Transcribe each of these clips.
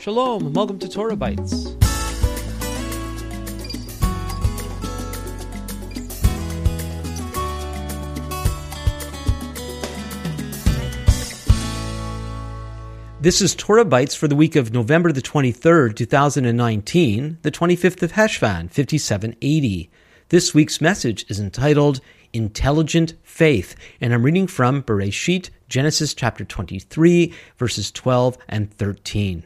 Shalom, and welcome to Torah Bites. This is Torah Bites for the week of November the 23rd, 2019, the 25th of Heshvan, 5780. This week's message is entitled Intelligent Faith, and I'm reading from Bereshit, Genesis chapter 23, verses 12 and 13.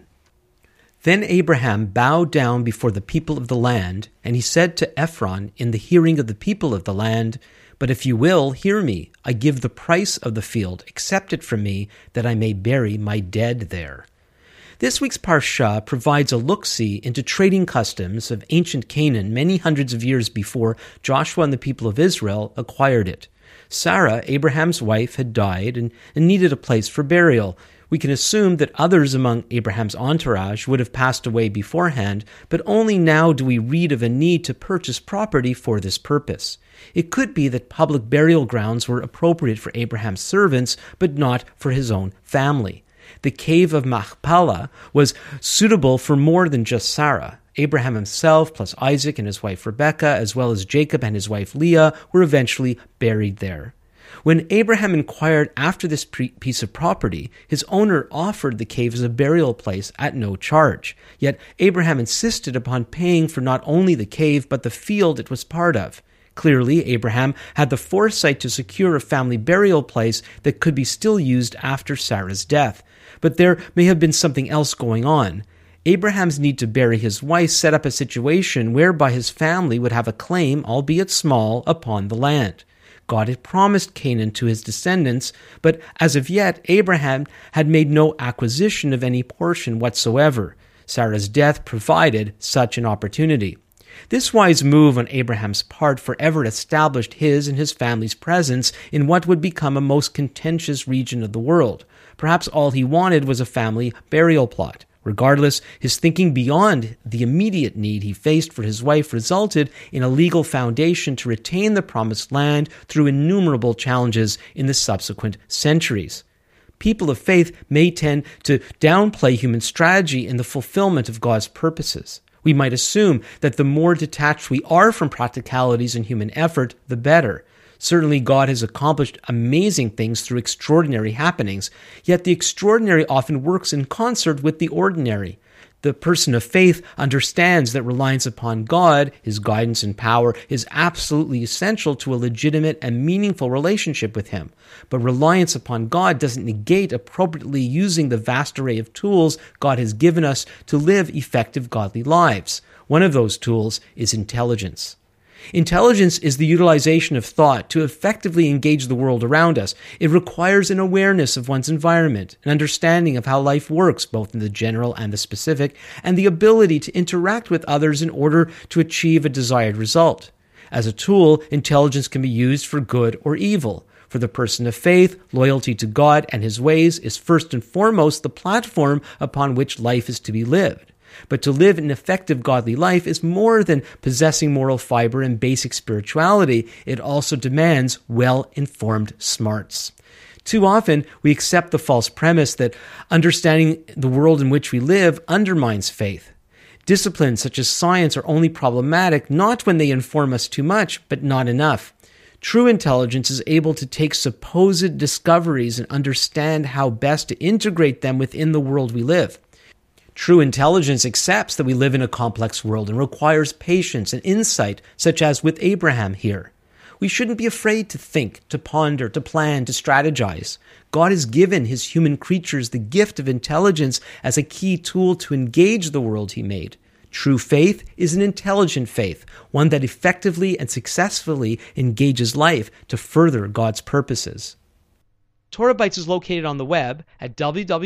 Then Abraham bowed down before the people of the land, and he said to Ephron in the hearing of the people of the land, "But if you will, hear me, I give the price of the field, accept it from me, that I may bury my dead there." This week's Parsha provides a look-see into trading customs of ancient Canaan many hundreds of years before Joshua and the people of Israel acquired it. Sarah, Abraham's wife, had died and needed a place for burial. We can assume that others among Abraham's entourage would have passed away beforehand, but only now do we read of a need to purchase property for this purpose. It could be that public burial grounds were appropriate for Abraham's servants, but not for his own family. The cave of Machpelah was suitable for more than just Sarah. Abraham himself, plus Isaac and his wife Rebekah, as well as Jacob and his wife Leah, were eventually buried there. When Abraham inquired after this piece of property, his owner offered the cave as a burial place at no charge. Yet Abraham insisted upon paying for not only the cave, but the field it was part of. Clearly, Abraham had the foresight to secure a family burial place that could be still used after Sarah's death. But there may have been something else going on. Abraham's need to bury his wife set up a situation whereby his family would have a claim, albeit small, upon the land. God had promised Canaan to his descendants, but as of yet, Abraham had made no acquisition of any portion whatsoever. Sarah's death provided such an opportunity. This wise move on Abraham's part forever established his and his family's presence in what would become a most contentious region of the world. Perhaps all he wanted was a family burial plot. Regardless, his thinking beyond the immediate need he faced for his wife resulted in a legal foundation to retain the promised land through innumerable challenges in the subsequent centuries. People of faith may tend to downplay human strategy in the fulfillment of God's purposes. We might assume that the more detached we are from practicalities and human effort, the better. Certainly, God has accomplished amazing things through extraordinary happenings, yet the extraordinary often works in concert with the ordinary. The person of faith understands that reliance upon God, his guidance and power, is absolutely essential to a legitimate and meaningful relationship with him. But reliance upon God doesn't negate appropriately using the vast array of tools God has given us to live effective godly lives. One of those tools is intelligence. Intelligence is the utilization of thought to effectively engage the world around us. It requires an awareness of one's environment, an understanding of how life works, both in the general and the specific, and the ability to interact with others in order to achieve a desired result. As a tool, intelligence can be used for good or evil. For the person of faith, loyalty to God and his ways is first and foremost the platform upon which life is to be lived. But to live an effective godly life is more than possessing moral fiber and basic spirituality. It also demands well-informed smarts. Too often, we accept the false premise that understanding the world in which we live undermines faith. Disciplines such as science are only problematic not when they inform us too much, but not enough. True intelligence is able to take supposed discoveries and understand how best to integrate them within the world we live. True intelligence accepts that we live in a complex world and requires patience and insight, such as with Abraham here. We shouldn't be afraid to think, to ponder, to plan, to strategize. God has given his human creatures the gift of intelligence as a key tool to engage the world he made. True faith is an intelligent faith, one that effectively and successfully engages life to further God's purposes. Torah Bites is located on the web at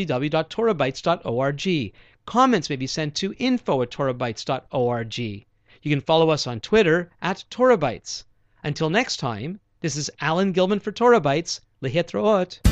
www.torahbites.org. Comments may be sent to info@torahbites.org. You can follow us on Twitter @TorahBites. Until next time, this is Alan Gilman for Torah Bites. Lehitraot.